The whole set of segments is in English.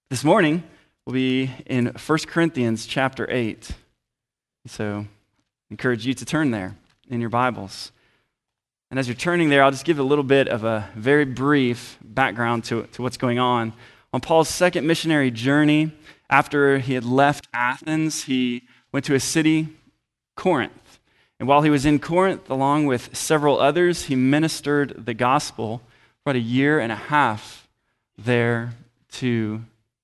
This morning, we'll be in 1 Corinthians chapter 8. So I encourage you to turn there in your Bibles. And as you're turning there, I'll just give a little bit of a very brief background to what's going on. On Paul's second missionary journey, after he had left Athens, he went to a city, Corinth. And while he was in Corinth, along with several others, he ministered the gospel for about a year and a half there to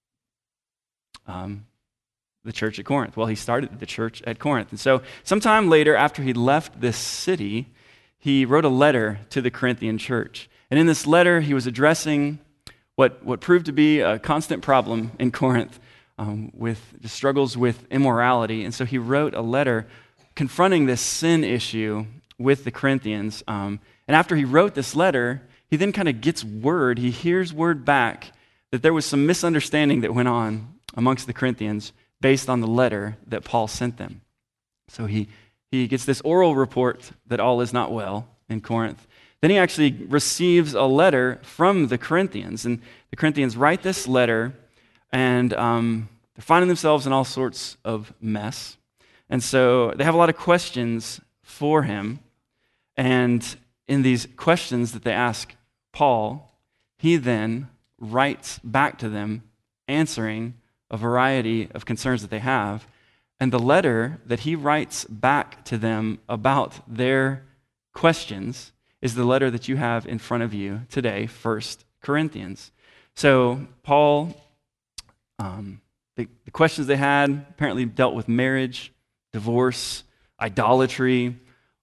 the church at Corinth. Well, he started the church at Corinth. And so sometime later, after he left this city, he wrote a letter to the Corinthian church. And in this letter, he was addressing what proved to be a constant problem in Corinth with the struggles with immorality. And so he wrote a letter confronting this sin issue with the Corinthians. And after he wrote this letter, he then kind of gets word, he hears word back that there was some misunderstanding that went on amongst the Corinthians based on the letter that Paul sent them. So he gets this oral report that all is not well in Corinth. Then he actually receives a letter from the Corinthians. And the Corinthians write this letter, and they're finding themselves in all sorts of mess. And so they have a lot of questions for him. And in these questions that they ask Paul, he then writes back to them, answering a variety of concerns that they have. And the letter that he writes back to them about their questions is the letter that you have in front of you today, 1 Corinthians. So Paul, the questions they had apparently dealt with marriage, divorce, idolatry,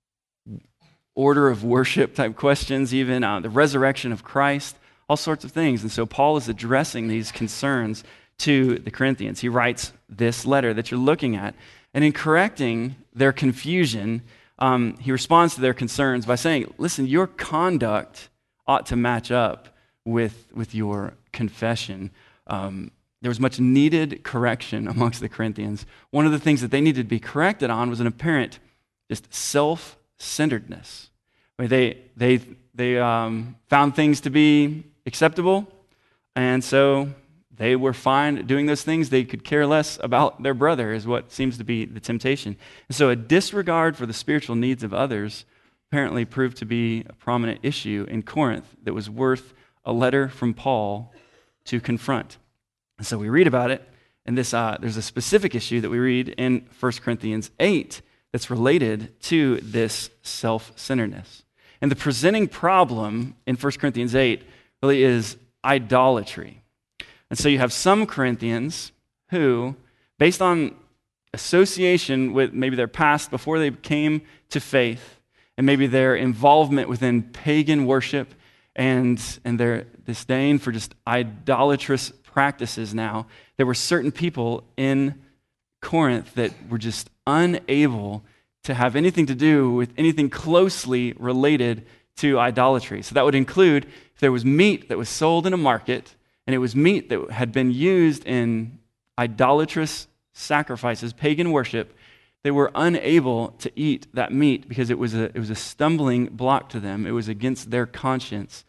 order of worship type questions, even the resurrection of Christ, all sorts of things. And so Paul is addressing these concerns to the Corinthians. He writes this letter that you're looking at. And in correcting their confusion, he responds to their concerns by saying, listen, your conduct ought to match up with your confession. There was much needed correction amongst the Corinthians. One of the things that they needed to be corrected on was an apparent just self-centeredness. I mean, they found things to be acceptable, and so they were fine doing those things. They could care less about their brother, is what seems to be the temptation. And so a disregard for the spiritual needs of others apparently proved to be a prominent issue in Corinth that was worth a letter from Paul to confront. And so we read about it, and there's a specific issue that we read in 1 Corinthians 8 that's related to this self-centeredness. And the presenting problem in 1 Corinthians 8 really is idolatry. And so you have some Corinthians who, based on association with maybe their past before they came to faith, and maybe their involvement within pagan worship and their disdain for just idolatrous practices now, there were certain people in Corinth that were just unable to have anything to do with anything closely related to idolatry. So that would include if there was meat that was sold in a market, and it was meat that had been used in idolatrous sacrifices, pagan worship, they were unable to eat that meat because it was a stumbling block to them. It was against their conscience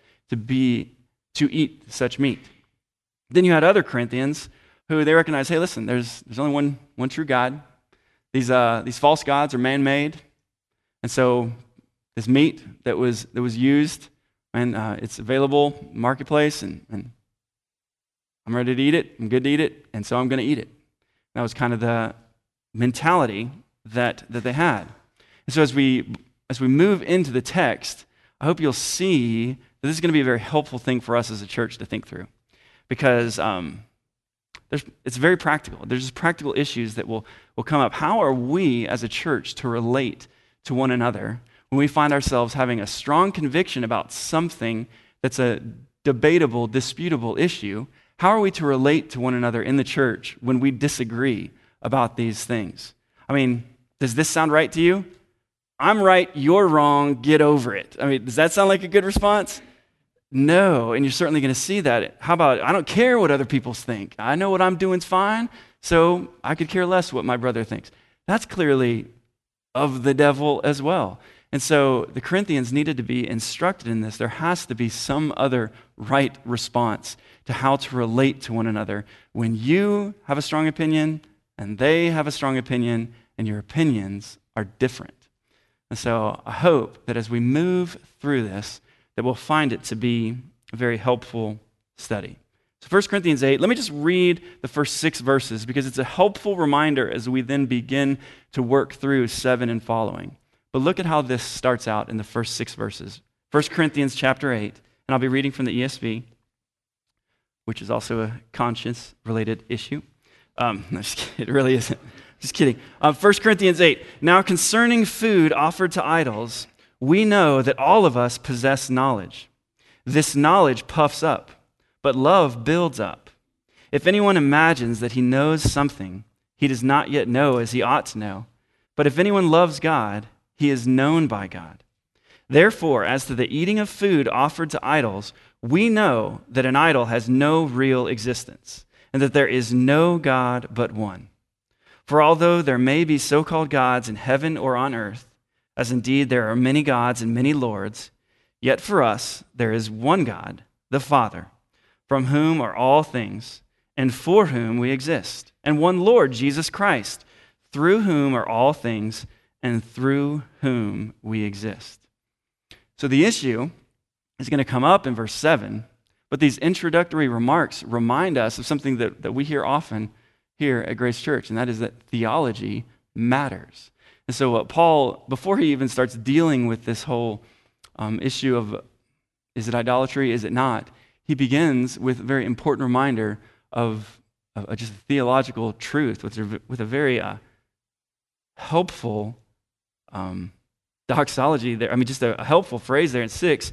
to eat such meat. Then you had other Corinthians who they recognized, hey, listen, there's only one true God. These false gods are man-made, and so this meat that was used, and it's available in the marketplace, and I'm ready to eat it. I'm good to eat it, and so I'm going to eat it. That was kind of the mentality that they had. And so as we move into the text, I hope you'll see that this is going to be a very helpful thing for us as a church to think through, because it's very practical. There's just practical issues that will come up. How are we as a church to relate to one another when we find ourselves having a strong conviction about something that's a debatable, disputable issue? How are we to relate to one another in the church when we disagree about these things? I mean, does this sound right to you? I'm right, you're wrong, get over it. I mean, does that sound like a good response? No, and you're certainly going to see that. How about, I don't care what other people think. I know what I'm doing's fine, so I could care less what my brother thinks. That's clearly of the devil as well. And so the Corinthians needed to be instructed in this. There has to be some other right response to how to relate to one another when you have a strong opinion and they have a strong opinion and your opinions are different. And so I hope that as we move through this, that we'll find it to be a very helpful study. So 1 Corinthians 8, let me just read the first 6 verses because it's a helpful reminder as we then begin to work through 7 and following. But look at how this starts out in the first 6 verses. 1 Corinthians chapter 8, and I'll be reading from the ESV, which is also a conscience-related issue. No, just kidding. It really isn't. Just kidding. 1 Corinthians 8, now concerning food offered to idols, we know that all of us possess knowledge. This knowledge puffs up, but love builds up. If anyone imagines that he knows something, he does not yet know as he ought to know. But if anyone loves God, he is known by God. Therefore, as to the eating of food offered to idols, we know that an idol has no real existence, and that there is no God but one. For although there may be so-called gods in heaven or on earth, as indeed there are many gods and many lords, yet for us there is one God, the Father, from whom are all things, and for whom we exist, and one Lord, Jesus Christ, through whom are all things, and through whom we exist. So the issue is going to come up in verse 7, but these introductory remarks remind us of something that we hear often here at Grace Church, and that is that theology matters. And so what Paul, before he even starts dealing with this whole issue of is it idolatry, is it not, he begins with a very important reminder of just theological truth with a very helpful doxology there. I mean, just a helpful phrase there in 6.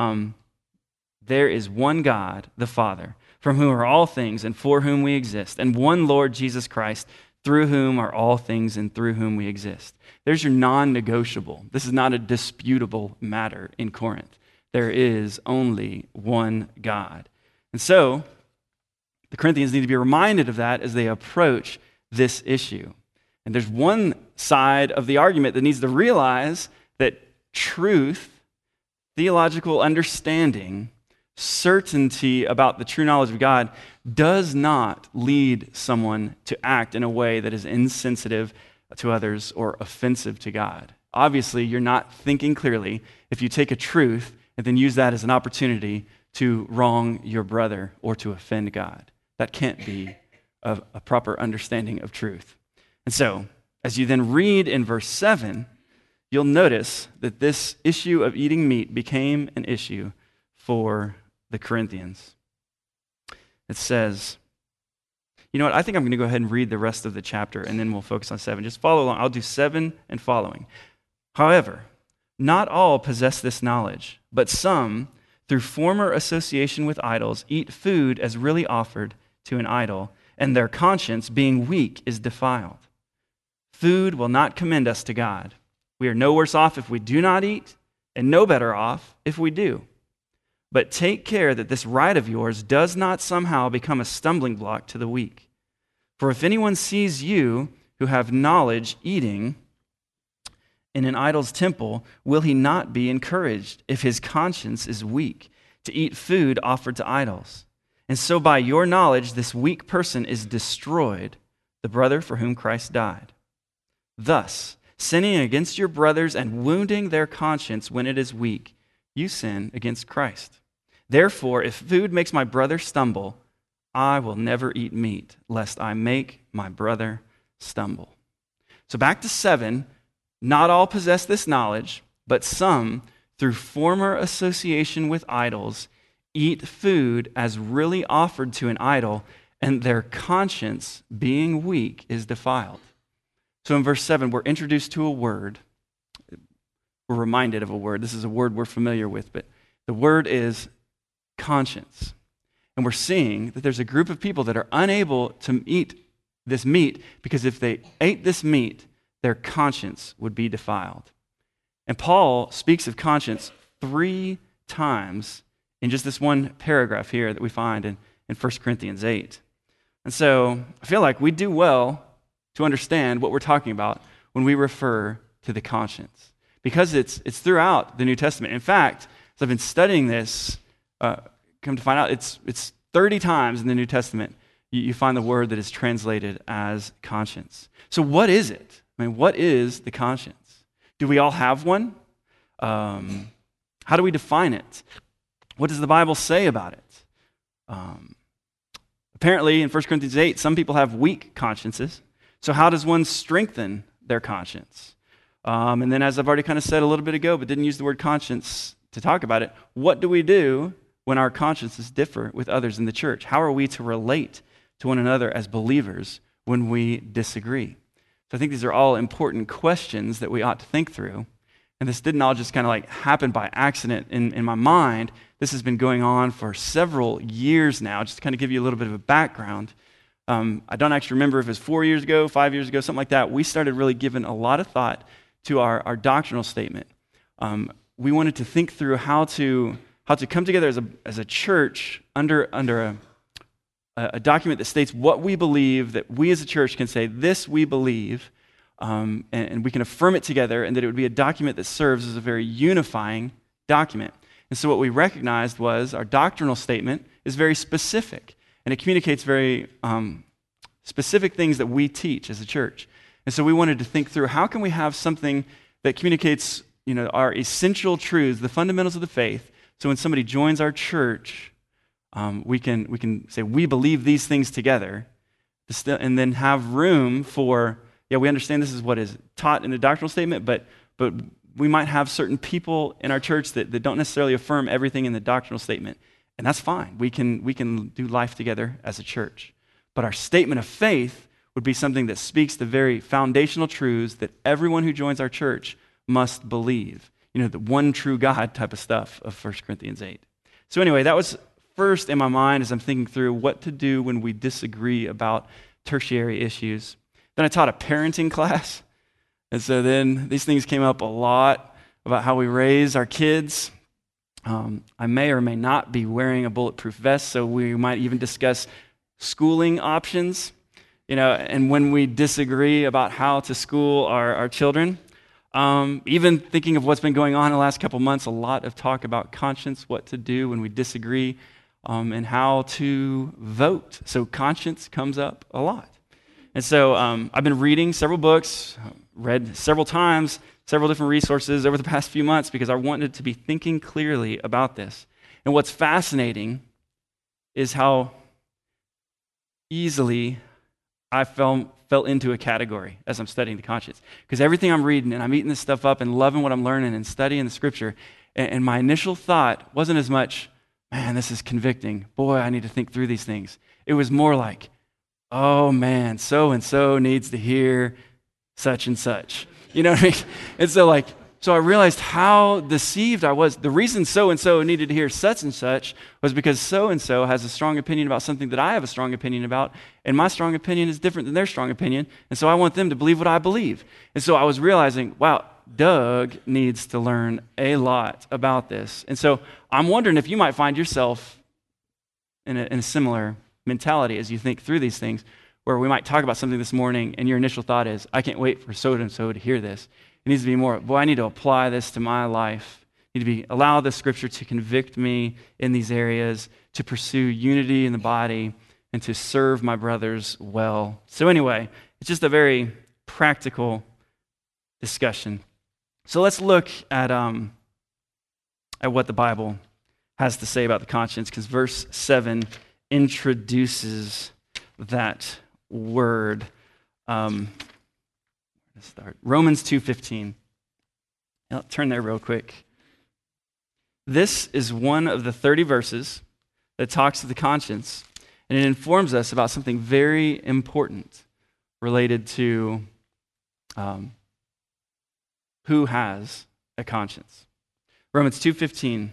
There is one God, the Father, from whom are all things and for whom we exist, and one Lord Jesus Christ, through whom are all things and through whom we exist. There's your non-negotiable. This is not a disputable matter in Corinth. There is only one God. And so, the Corinthians need to be reminded of that as they approach this issue. And there's one side of the argument that needs to realize that truth, theological understanding, certainty about the true knowledge of God does not lead someone to act in a way that is insensitive to others or offensive to God. Obviously, you're not thinking clearly if you take a truth and then use that as an opportunity to wrong your brother or to offend God. That can't be a proper understanding of truth. And so, as you then read in verse 7, you'll notice that this issue of eating meat became an issue for the Corinthians. It says, you know what, I think I'm going to go ahead and read the rest of the chapter and then we'll focus on 7. Just follow along. I'll do 7 and following. However, not all possess this knowledge, but some, through former association with idols, eat food as really offered to an idol, and their conscience, being weak, is defiled. Food will not commend us to God. We are no worse off if we do not eat, and no better off if we do. But take care that this right of yours does not somehow become a stumbling block to the weak. For if anyone sees you who have knowledge eating in an idol's temple, will he not be encouraged if his conscience is weak to eat food offered to idols? And so by your knowledge, this weak person is destroyed, the brother for whom Christ died. Thus, sinning against your brothers and wounding their conscience when it is weak, you sin against Christ. Therefore, if food makes my brother stumble, I will never eat meat, lest I make my brother stumble. So back to 7, not all possess this knowledge, but some, through former association with idols, eat food as really offered to an idol, and their conscience, being weak, is defiled. So in verse 7, we're introduced to a word. We're reminded of a word. This is a word we're familiar with, but the word is conscience. And we're seeing that there's a group of people that are unable to eat this meat because if they ate this meat, their conscience would be defiled. And Paul speaks of conscience 3 times in just this one paragraph here that we find in 1 Corinthians 8. And so I feel like we do well to understand what we're talking about when we refer to the conscience. because it's throughout the New Testament. In fact, as I've been studying this, come to find out it's 30 times in the New Testament you find the word that is translated as conscience. So what is it? I mean, what is the conscience? Do we all have one? How do we define it? What does the Bible say about it? Apparently, in 1 Corinthians 8, some people have weak consciences. So how does one strengthen their conscience? And then, as I've already kind of said a little bit ago, but didn't use the word conscience to talk about it, what do we do when our consciences differ with others in the church? How are we to relate to one another as believers when we disagree? So I think these are all important questions that we ought to think through. And this didn't all just kind of like happen by accident in my mind. This has been going on for several years now, just to kind of give you a little bit of a background. I don't actually remember if it was 4 years ago, 5 years ago, something like that. We started really giving a lot of thought to our doctrinal statement. We wanted to think through how to come together as a church under a document that states what we believe, that we as a church can say, this we believe, and we can affirm it together, and that it would be a document that serves as a very unifying document. And so what we recognized was our doctrinal statement is very specific, and it communicates very specific things that we teach as a church. And so we wanted to think through how can we have something that communicates, our essential truths, the fundamentals of the faith, so when somebody joins our church, we can say we believe these things together, and then have room for, we understand this is what is taught in the doctrinal statement, but we might have certain people in our church that don't necessarily affirm everything in the doctrinal statement, and that's fine. We can do life together as a church. But our statement of faith would be something that speaks the very foundational truths that everyone who joins our church must believe. The one true God type of stuff of 1 Corinthians 8. So anyway, that was first in my mind as I'm thinking through what to do when we disagree about tertiary issues. Then I taught a parenting class, and so then these things came up a lot about how we raise our kids. I may or may not be wearing a bulletproof vest, so we might even discuss schooling options, and when we disagree about how to school our children. Even thinking of what's been going on in the last couple months, a lot of talk about conscience, what to do when we disagree, and how to vote. So conscience comes up a lot. And so I've been reading several books, read several times, several different resources over the past few months because I wanted to be thinking clearly about this. And what's fascinating is how easily I fell into a category as I'm studying the conscience. Because everything I'm reading, and I'm eating this stuff up and loving what I'm learning and studying the scripture, and my initial thought wasn't as much, man, this is convicting. Boy, I need to think through these things. It was more like, oh man, so-and-so needs to hear such and such. You know what I mean? And so I realized how deceived I was. The reason so-and-so needed to hear such and such was because so-and-so has a strong opinion about something that I have a strong opinion about, and my strong opinion is different than their strong opinion, and so I want them to believe what I believe. And so I was realizing, wow, Doug needs to learn a lot about this. And so I'm wondering if you might find yourself in a similar mentality as you think through these things, where we might talk about something this morning, and your initial thought is, I can't wait for so-and-so to hear this. It needs to be more, boy, I need to apply this to my life. I need to allow the scripture to convict me in these areas, to pursue unity in the body, and to serve my brothers well. So anyway, it's just a very practical discussion. So let's look at what the Bible has to say about the conscience, because verse 7 introduces that word. Let's start. Romans 2:15. I'll turn there real quick. This is one of the 30 verses that talks to the conscience, and it informs us about something very important related to who has a conscience. Romans 2:15.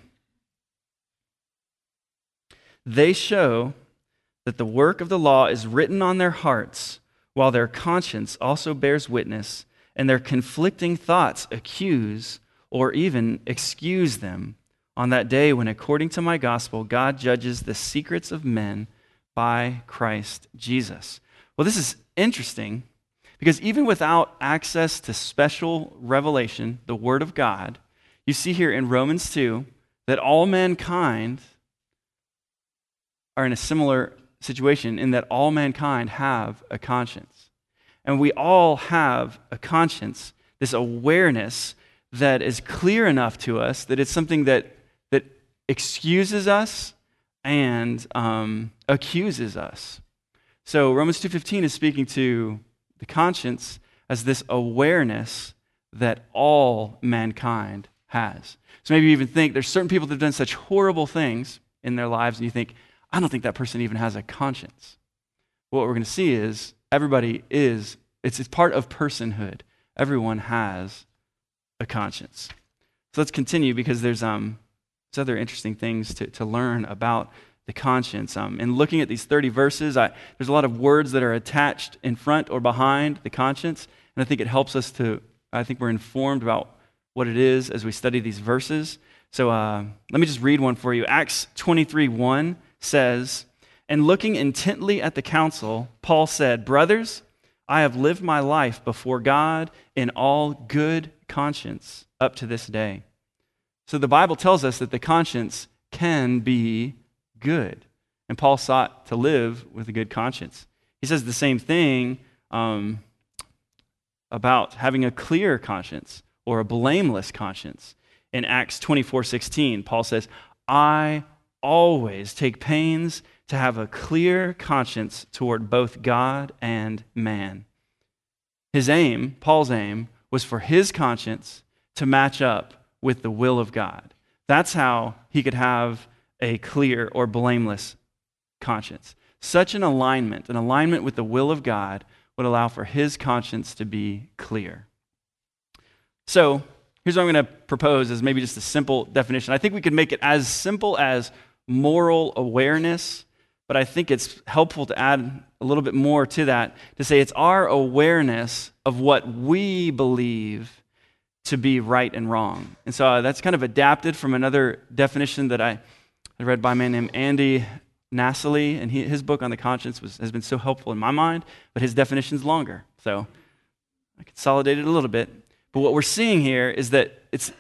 They show that the work of the law is written on their hearts, while their conscience also bears witness, and their conflicting thoughts accuse or even excuse them on that day when, according to my gospel, God judges the secrets of men by Christ Jesus. Well, this is interesting Because even without access to special revelation, the Word of God, you see here in Romans 2 that all mankind are in a similar situation in that all mankind have a conscience. And we all have a conscience, this awareness that is clear enough to us that it's something that excuses us and accuses us. So Romans 2:15 is speaking to the conscience as this awareness that all mankind has. So maybe you even think there's certain people that have done such horrible things in their lives, and you think, I don't think that person even has a conscience. What we're going to see is everybody is, it's part of personhood. Everyone has a conscience. So let's continue because there's other interesting things to learn about the conscience. In looking at these 30 verses, there's a lot of words that are attached in front or behind the conscience, and I think it helps us I think we're informed about what it is as we study these verses. So let me just read one for you. Acts 23:1 says, "And looking intently at the council, Paul said, 'Brothers, I have lived my life before God in all good conscience up to this day.'" So the Bible tells us that the conscience can be good. And Paul sought to live with a good conscience. He says the same thing about having a clear conscience or a blameless conscience. In Acts 24:16, Paul says, "I always take pains to have a clear conscience toward both God and man." His aim, Paul's aim, was for his conscience to match up with the will of God. That's how he could have a clear or blameless conscience. Such an alignment with the will of God would allow for his conscience to be clear. So here's what I'm going to propose as maybe just a simple definition. I think we could make it as simple as moral awareness, but I think it's helpful to add a little bit more to that, to say it's our awareness of what we believe to be right and wrong. And so that's kind of adapted from another definition that I read by a man named Andy Nassily, and his book on the conscience has been so helpful in my mind, but his definition's longer. So I consolidated a little bit. But what we're seeing here is that it's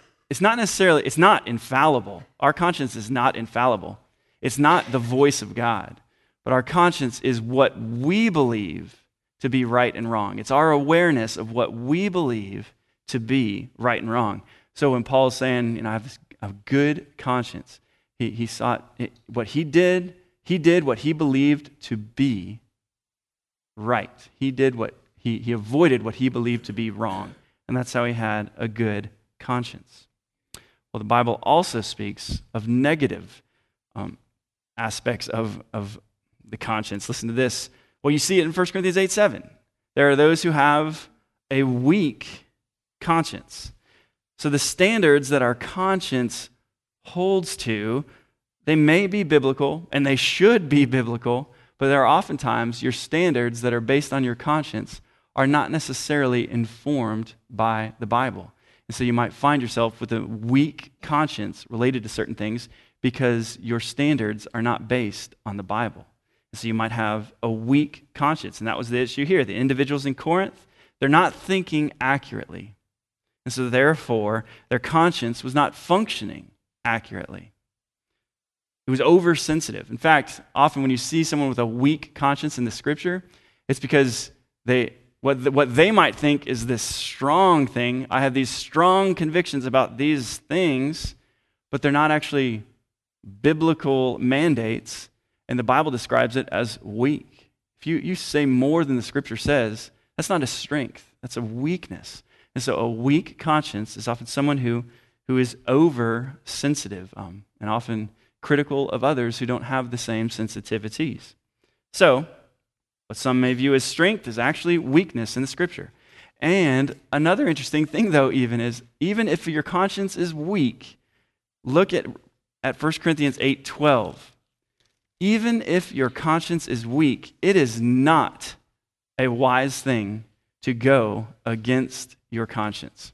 not infallible. Our conscience is not infallible. It's not the voice of God. But our conscience is what we believe to be right and wrong. It's our awareness of what we believe to be right and wrong. So when Paul is saying, I have a good conscience, he sought what he did what he believed to be right. He avoided what he believed to be wrong. And that's how he had a good conscience. Well, the Bible also speaks of negative aspects of the conscience. Listen to this. Well, you see it in 1 Corinthians 8:7. There are those who have a weak conscience. So the standards that our conscience holds to, they may be biblical and they should be biblical, but there are oftentimes your standards that are based on your conscience are not necessarily informed by the Bible. And so you might find yourself with a weak conscience related to certain things because your standards are not based on the Bible. And so you might have a weak conscience, and that was the issue here. The individuals in Corinth, they're not thinking accurately. And so therefore, their conscience was not functioning accurately. It was oversensitive. In fact, often when you see someone with a weak conscience in the Scripture, it's because what they might think is this strong thing. I have these strong convictions about these things, but they're not actually biblical mandates, and the Bible describes it as weak. If you say more than the Scripture says, that's not a strength, that's a weakness. And so a weak conscience is often someone who is oversensitive and often critical of others who don't have the same sensitivities. So, what some may view as strength is actually weakness in the Scripture. And another interesting thing, though, even if your conscience is weak, look at 1 Corinthians 8:12. Even if your conscience is weak, it is not a wise thing to go against your conscience.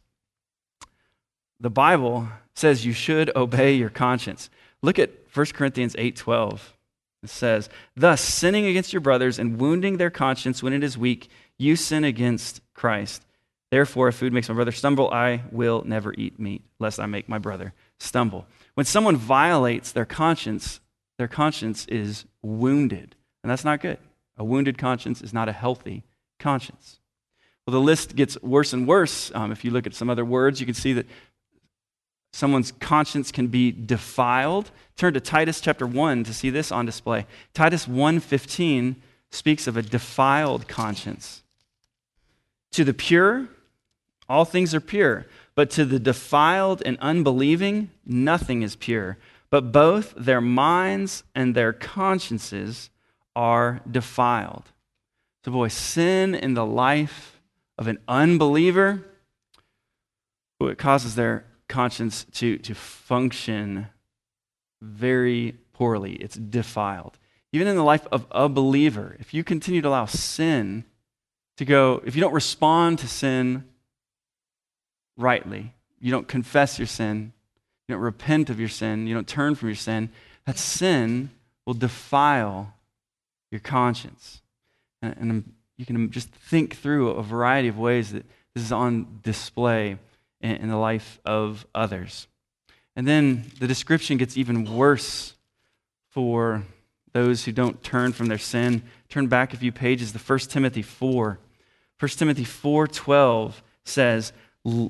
The Bible says you should obey your conscience. Look at 1 Corinthians 8:12. It says, "Thus, sinning against your brothers and wounding their conscience when it is weak, You sin against Christ. Therefore, if food makes my brother stumble, I will never eat meat, lest I make my brother stumble. When someone violates their conscience is wounded, and that's not good. A wounded conscience is not a healthy conscience. Well, the list gets worse and worse. If you look at some other words, you can see that someone's conscience can be defiled. Turn to Titus chapter 1 to see this on display. Titus 1:15 speaks of a defiled conscience. To the pure, all things are pure, but to the defiled and unbelieving, nothing is pure. But both their minds and their consciences are defiled. So boy, sin in the life of an unbeliever, it causes their conscience to function very poorly. It's defiled. Even in the life of a believer, if you continue to allow sin to go, if you don't respond to sin rightly, you don't confess your sin, you don't repent of your sin, you don't turn from your sin, that sin will defile your conscience. And you can just think through a variety of ways that this is on display in the life of others. And then the description gets even worse for those who don't turn from their sin. Turn back a few pages to 1 Timothy 4. 1 Timothy 4:12 says, well,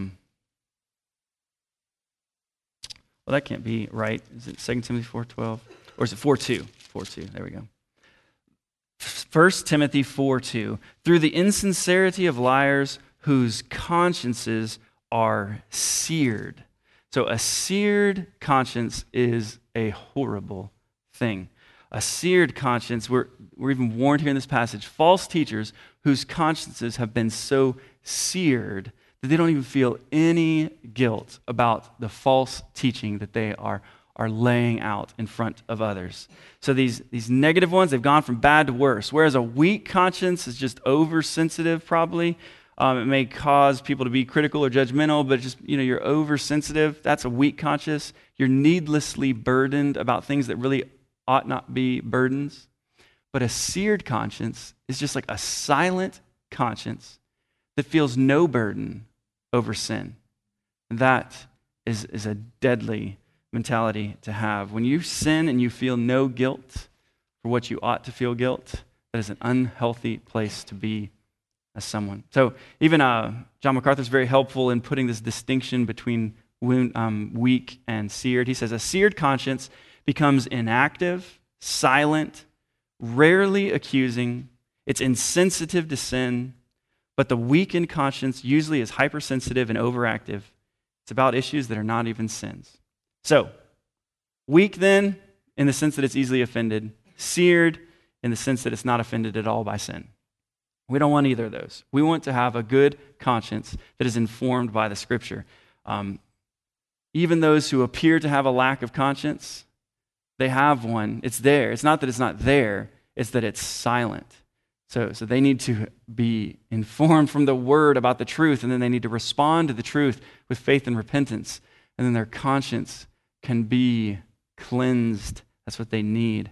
that can't be right. Is it 2 Timothy 4:12? Or is it 4:2? 4:2, there we go. 1 Timothy 4:2, through the insincerity of liars whose consciences are seared. So a seared conscience is a horrible thing. A seared conscience, we're even warned here in this passage, false teachers whose consciences have been so seared that they don't even feel any guilt about the false teaching that they are laying out in front of others. So these negative ones, they've gone from bad to worse. Whereas a weak conscience is just oversensitive probably. It may cause people to be critical or judgmental, but just, you're oversensitive. That's a weak conscience. You're needlessly burdened about things that really ought not be burdens. But a seared conscience is just like a silent conscience that feels no burden over sin. And that is a deadly mentality to have. When you sin and you feel no guilt for what you ought to feel guilt, that is an unhealthy place to be as someone. So even John MacArthur is very helpful in putting this distinction between weak and seared. He says a seared conscience becomes inactive, silent, rarely accusing. It's insensitive to sin, but the weakened conscience usually is hypersensitive and overactive. It's about issues that are not even sins. So, weak then, in the sense that it's easily offended. Seared, in the sense that it's not offended at all by sin. We don't want either of those. We want to have a good conscience that is informed by the Scripture. Even those who appear to have a lack of conscience, they have one. It's there. It's not that it's not there. It's that it's silent. So they need to be informed from the Word about the truth, and then they need to respond to the truth with faith and repentance. And then their conscience can be cleansed. That's what they need.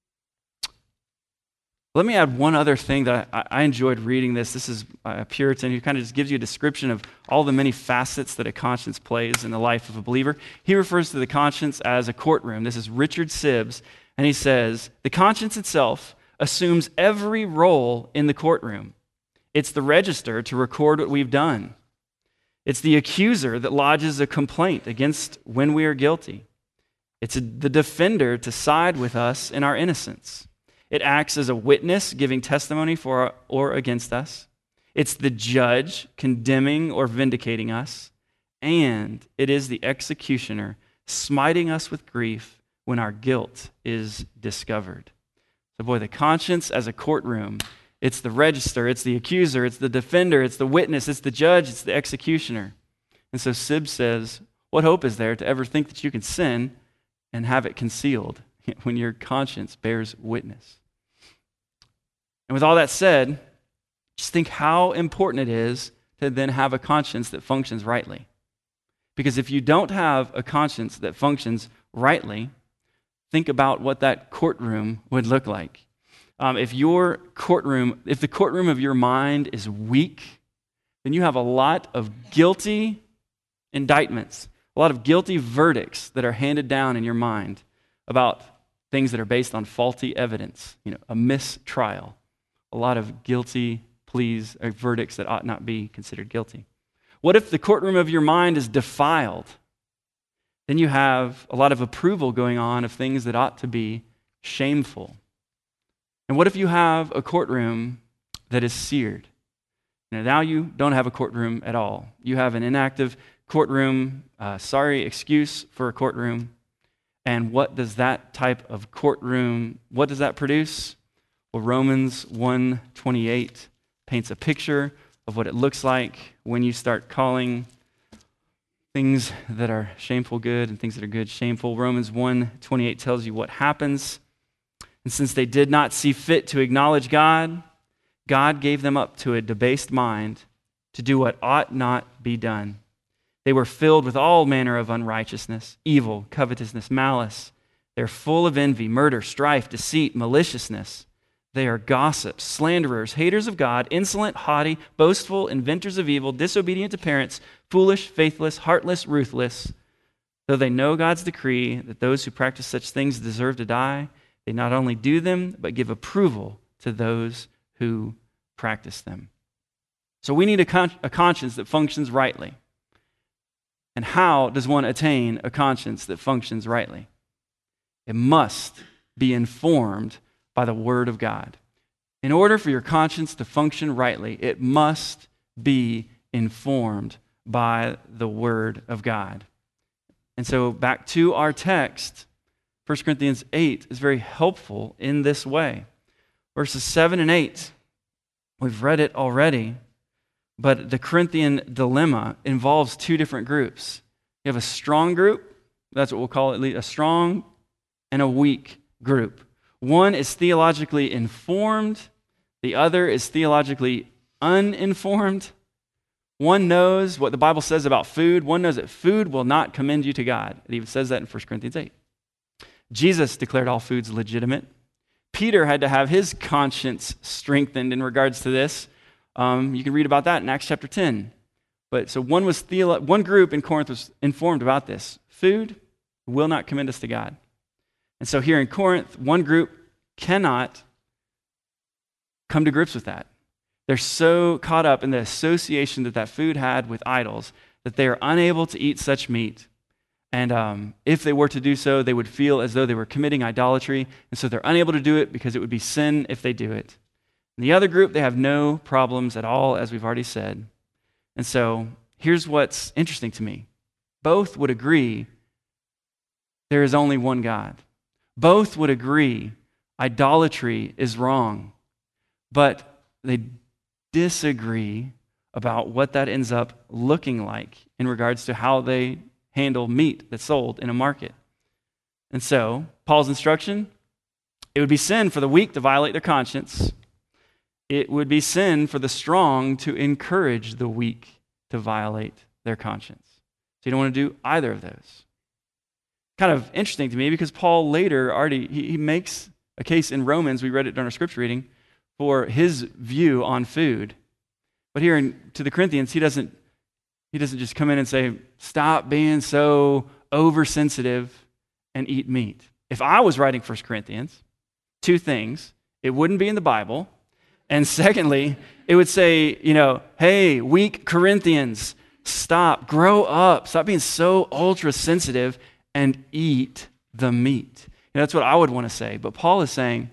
Let me add one other thing that I enjoyed reading this. This is a Puritan who kind of just gives you a description of all the many facets that a conscience plays in the life of a believer. He refers to the conscience as a courtroom. This is Richard Sibbes, and he says, the conscience itself assumes every role in the courtroom. It's the register to record what we've done. It's the accuser that lodges a complaint against when we are guilty. It's the defender to side with us in our innocence. It acts as a witness giving testimony for or against us. It's the judge condemning or vindicating us. And it is the executioner smiting us with grief when our guilt is discovered. So boy, the conscience as a courtroom, it's the register, it's the accuser, it's the defender, it's the witness, it's the judge, it's the executioner. And so Sibbes says, what hope is there to ever think that you can sin and have it concealed when your conscience bears witness? And with all that said, just think how important it is to then have a conscience that functions rightly. Because if you don't have a conscience that functions rightly, think about what that courtroom would look like. If the courtroom of your mind is weak, then you have a lot of guilty indictments, a lot of guilty verdicts that are handed down in your mind about things that are based on faulty evidence, a mistrial, a lot of guilty pleas or verdicts that ought not be considered guilty. What if the courtroom of your mind is defiled? Then you have a lot of approval going on of things that ought to be shameful. And what if you have a courtroom that is seared? Now you don't have a courtroom at all. You have an inactive courtroom, excuse for a courtroom. And what does that type of courtroom, what does that produce? Well, Romans 1:28 paints a picture of what it looks like when you start calling things that are shameful good and things that are good shameful. Romans 1:28 tells you what happens. And since they did not see fit to acknowledge God, God gave them up to a debased mind to do what ought not be done. They were filled with all manner of unrighteousness, evil, covetousness, malice. They're full of envy, murder, strife, deceit, maliciousness. They are gossips, slanderers, haters of God, insolent, haughty, boastful, inventors of evil, disobedient to parents, foolish, faithless, heartless, ruthless. Though they know God's decree that those who practice such things deserve to die, they not only do them, but give approval to those who practice them. So we need a conscience that functions rightly. And how does one attain a conscience that functions rightly? It must be informed by the Word of God. In order for your conscience to function rightly, it must be informed by the Word of God. And so back to our text, 1 Corinthians 8 is very helpful in this way. Verses 7 and 8, we've read it already, but the Corinthian dilemma involves two different groups. You have a strong group, that's what we'll call it, a strong and a weak group. One is theologically informed, the other is theologically uninformed. One knows what the Bible says about food. One knows that food will not commend you to God. It even says that in 1 Corinthians 8. Jesus declared all foods legitimate. Peter had to have his conscience strengthened in regards to this. You can read about that in Acts chapter 10. But so one group in Corinth was informed about this. Food will not commend us to God. And so here in Corinth, one group cannot come to grips with that. They're so caught up in the association that food had with idols that they are unable to eat such meat. And if they were to do so, they would feel as though they were committing idolatry. And so they're unable to do it because it would be sin if they do it. And the other group, they have no problems at all, as we've already said. And so here's what's interesting to me. Both would agree there is only one God. Both would agree idolatry is wrong. But they disagree about what that ends up looking like in regards to how they handle meat that's sold in a market. And so, Paul's instruction, it would be sin for the weak to violate their conscience. It would be sin for the strong to encourage the weak to violate their conscience. So you don't want to do either of those. Kind of interesting to me because Paul later he makes a case in Romans, we read it during our scripture reading, for his view on food. But here to the Corinthians, he doesn't just come in and say, stop being so oversensitive and eat meat. If I was writing 1 Corinthians, two things. It wouldn't be in the Bible. And secondly, it would say, hey, weak Corinthians, stop, grow up, stop being so ultra sensitive and eat the meat. That's what I would want to say. But Paul is saying,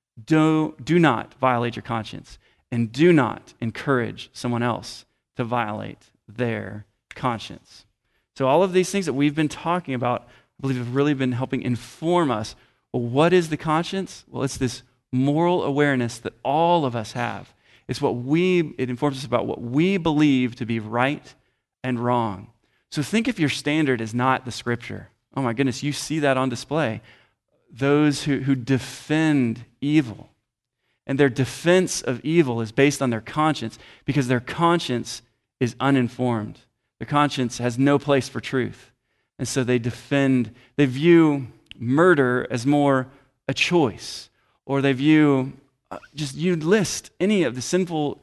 do not violate your conscience and do not encourage someone else to violate their conscience. So all of these things that we've been talking about, I believe have really been helping inform us. Well, what is the conscience? Well, it's this moral awareness that all of us have. It informs us about what we believe to be right and wrong. So think if your standard is not the scripture. Oh my goodness, you see that on display. Those who defend evil. And their defense of evil is based on their conscience because their conscience is uninformed. Their conscience has no place for truth. And so they view murder as more a choice, or they view just you list any of the sinful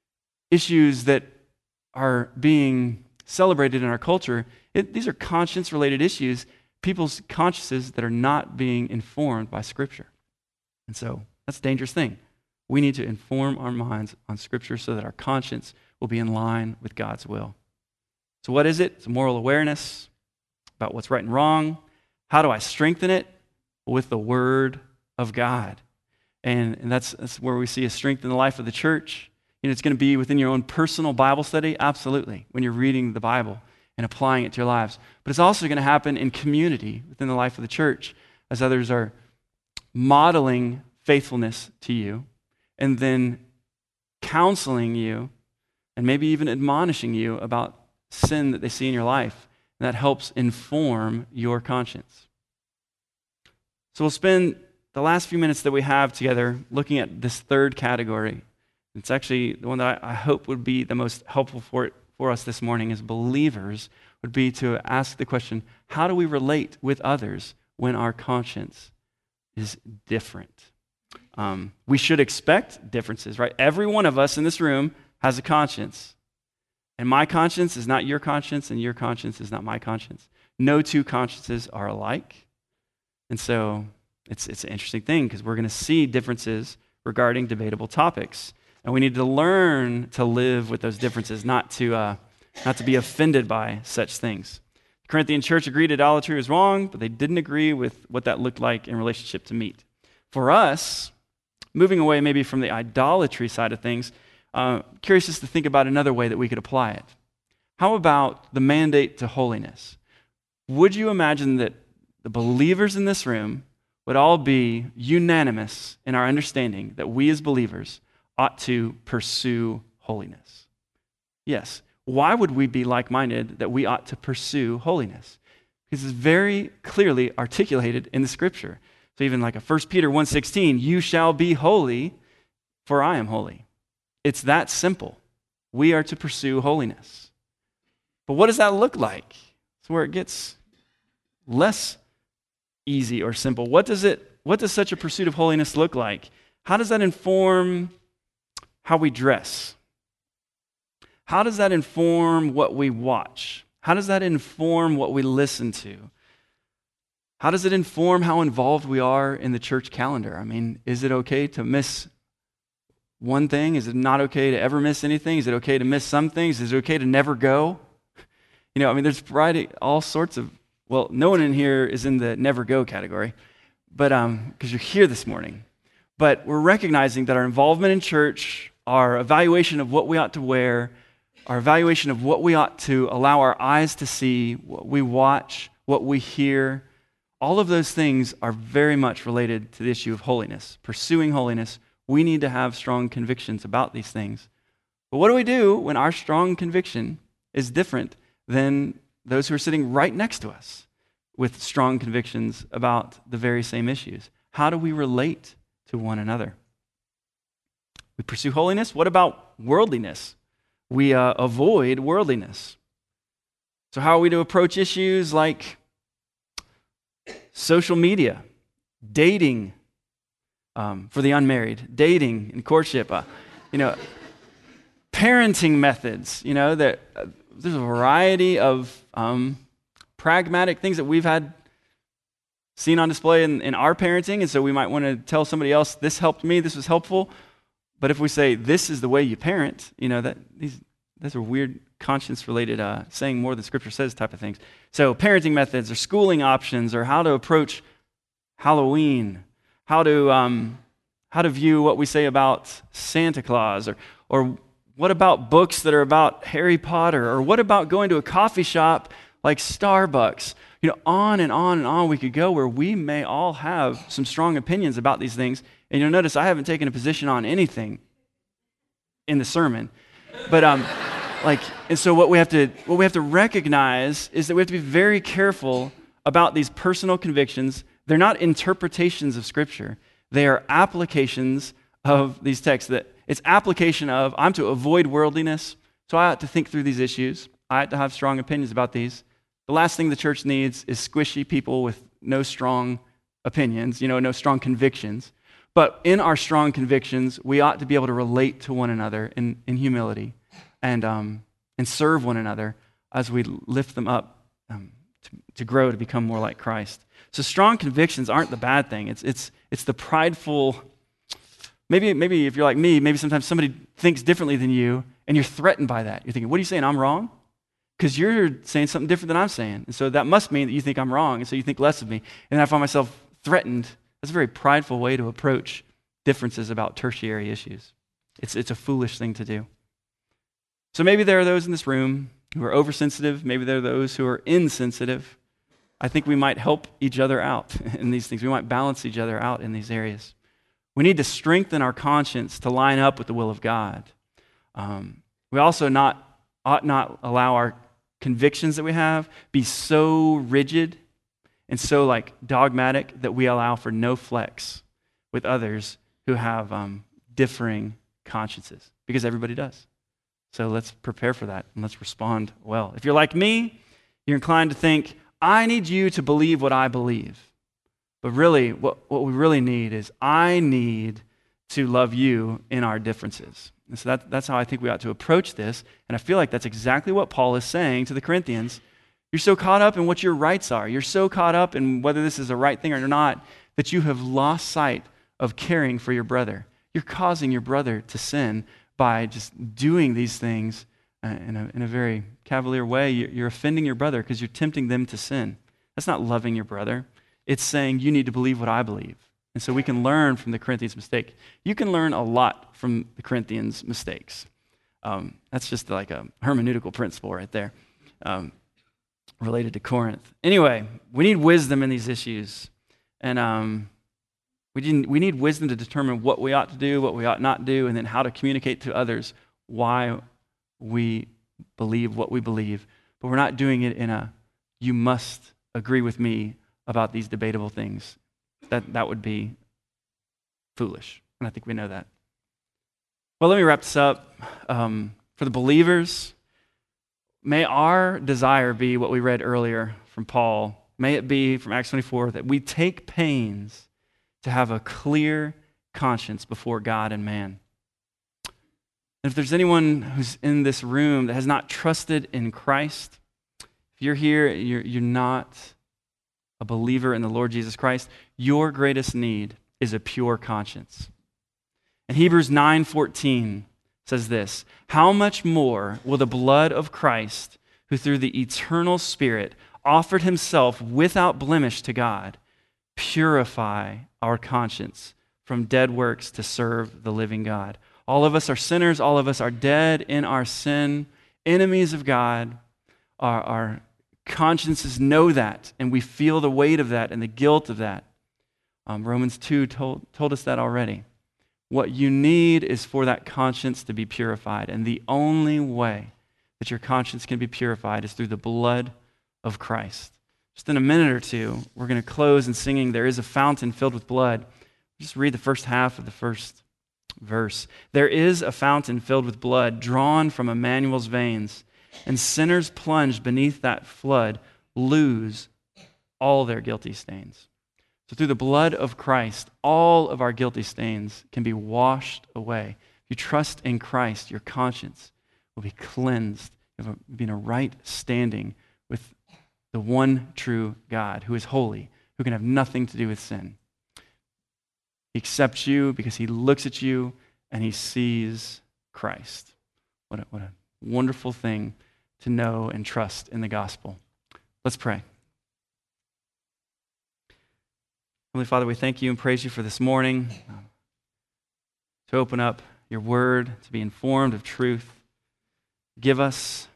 issues that are being celebrated in our culture, these are conscience-related issues, people's consciences that are not being informed by Scripture. And so that's a dangerous thing. We need to inform our minds on Scripture so that our conscience will be in line with God's will. So what is it? It's a moral awareness about what's right and wrong. How do I strengthen it? With the Word of God. And that's where we see a strength in the life of the church. It's going to be within your own personal Bible study, absolutely, when you're reading the Bible and applying it to your lives. But it's also going to happen in community within the life of the church as others are modeling faithfulness to you and then counseling you and maybe even admonishing you about sin that they see in your life. And that helps inform your conscience. So we'll spend the last few minutes that we have together looking at this third category. It's actually the one that I hope would be the most helpful for us this morning as believers, would be to ask the question, how do we relate with others when our conscience is different? We should expect differences, right? Every one of us in this room has a conscience. And my conscience is not your conscience, and your conscience is not my conscience. No two consciences are alike. And so it's an interesting thing because we're going to see differences regarding debatable topics. And we need to learn to live with those differences, not to be offended by such things. The Corinthian church agreed idolatry was wrong, but they didn't agree with what that looked like in relationship to meat. For us, moving away maybe from the idolatry side of things, curious just to think about another way that we could apply it. How about the mandate to holiness? Would you imagine that the believers in this room would all be unanimous in our understanding that we as believers ought to pursue holiness? Yes. Why would we be like-minded that we ought to pursue holiness? Because it's very clearly articulated in the Scripture. So even like a 1 Peter 1:16, you shall be holy, for I am holy. It's that simple. We are to pursue holiness. But what does that look like? It's where it gets less easy or simple. What does such a pursuit of holiness look like? How does that inform how we dress? How does that inform what we watch? How does that inform what we listen to? How does it inform how involved we are in the church calendar? I mean, is it okay to miss one thing? Is it not okay to ever miss anything? Is it okay to miss some things? Is it okay to never go? There's variety, all sorts of, well, no one in here is in the never go category, but because you're here this morning. But we're recognizing that our involvement in church, our evaluation of what we ought to wear, our evaluation of what we ought to allow our eyes to see, what we watch, what we hear, all of those things are very much related to the issue of holiness. Pursuing holiness, we need to have strong convictions about these things. But what do we do when our strong conviction is different than those who are sitting right next to us with strong convictions about the very same issues? How do we relate to one another? We pursue holiness. What about worldliness? We avoid worldliness. So how are we to approach issues like social media, dating for the unmarried, dating and courtship, parenting methods, that there's a variety of pragmatic things that we've had seen on display in our parenting, and so we might want to tell somebody else, this helped me, this was helpful. But if we say, this is the way you parent, these are weird conscience-related, saying more than Scripture says type of things. So parenting methods or schooling options or how to approach Halloween, how to view what we say about Santa Claus, or what about books that are about Harry Potter, or what about going to a coffee shop like Starbucks? On and on and on we could go where we may all have some strong opinions about these things. And you'll notice I haven't taken a position on anything in the sermon. But and so what we have to recognize is that we have to be very careful about these personal convictions. They're not interpretations of Scripture. They are applications of these texts. That it's application of, I'm to avoid worldliness, so I ought to think through these issues. I ought to have strong opinions about these. The last thing the church needs is squishy people with no strong opinions, no strong convictions. But in our strong convictions, we ought to be able to relate to one another in humility and serve one another as we lift them up to grow, to become more like Christ. So strong convictions aren't the bad thing. It's the prideful. Maybe if you're like me, maybe sometimes somebody thinks differently than you, and you're threatened by that. You're thinking, what are you saying, I'm wrong? Because you're saying something different than I'm saying. And so that must mean that you think I'm wrong, and so you think less of me. And then I find myself threatened. That's a very prideful way to approach differences about tertiary issues. It's a foolish thing to do. So maybe there are those in this room who are oversensitive. Maybe there are those who are insensitive. I think we might help each other out in these things. We might balance each other out in these areas. We need to strengthen our conscience to line up with the will of God. We also ought not allow our convictions that we have be so rigid and so dogmatic that we allow for no flex with others who have differing consciences, because everybody does. So let's prepare for that and let's respond well. If you're like me, you're inclined to think, I need you to believe what I believe. But really, what we really need is I need to love you in our differences. And so that's how I think we ought to approach this. And I feel like that's exactly what Paul is saying to the Corinthians. You're so caught up in what your rights are. You're so caught up in whether this is a right thing or not that you have lost sight of caring for your brother. You're causing your brother to sin by just doing these things in a very cavalier way. You're offending your brother because you're tempting them to sin. That's not loving your brother. It's saying you need to believe what I believe. And so we can learn from the Corinthians' mistake. You can learn a lot from the Corinthians' mistakes. That's just like a hermeneutical principle right there related to Corinth. Anyway, we need wisdom in these issues. And we need wisdom to determine what we ought to do, what we ought not do, and then how to communicate to others why we believe what we believe. But we're not doing it in a, you must agree with me about these debatable things. That would be foolish, and I think we know that. Well, let me wrap this up. For the believers, may our desire be what we read earlier from Paul. May it be from Acts 24 that we take pains to have a clear conscience before God and man. And if there's anyone who's in this room that has not trusted in Christ, if you're here, you're not a believer in the Lord Jesus Christ, your greatest need is a pure conscience. And Hebrews 9:14 says this, how much more will the blood of Christ, who through the eternal Spirit offered himself without blemish to God, purify our conscience from dead works to serve the living God. All of us are sinners. All of us are dead in our sin, enemies of God. Our consciences know that, and we feel the weight of that and the guilt of that. Romans 2 told us that already. What you need is for that conscience to be purified, and the only way that your conscience can be purified is through the blood of Christ. Just in a minute or two, we're going to close in singing, There is a Fountain Filled with Blood. Just read the first half of the first verse. There is a fountain filled with blood drawn from Emmanuel's veins, and sinners plunged beneath that flood lose all their guilty stains. So through the blood of Christ, all of our guilty stains can be washed away. If you trust in Christ, your conscience will be cleansed. You'll be in a right standing with the one true God who is holy, who can have nothing to do with sin. He accepts you because he looks at you and he sees Christ. What a wonderful thing to know and trust in the gospel. Let's pray. Heavenly Father, we thank you and praise you for this morning, to open up your word, to be informed of truth. Give us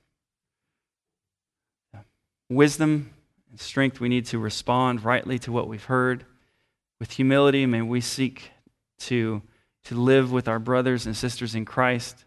wisdom and strength we need to respond rightly to what we've heard. With humility, may we seek to live with our brothers and sisters in Christ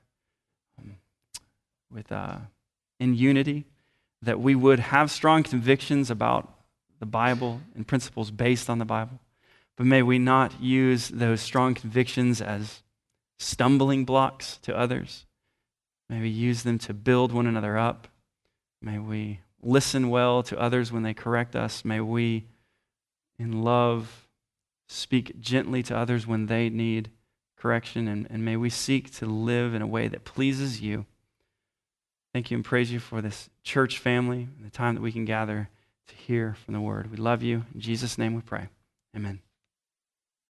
in unity, that we would have strong convictions about the Bible and principles based on the Bible. But may we not use those strong convictions as stumbling blocks to others. May we use them to build one another up. May we listen well to others when they correct us. May we, in love, speak gently to others when they need correction, and may we seek to live in a way that pleases you. Thank you and praise you for this church family and the time that we can gather to hear from the word. We love you. In Jesus' name we pray. Amen.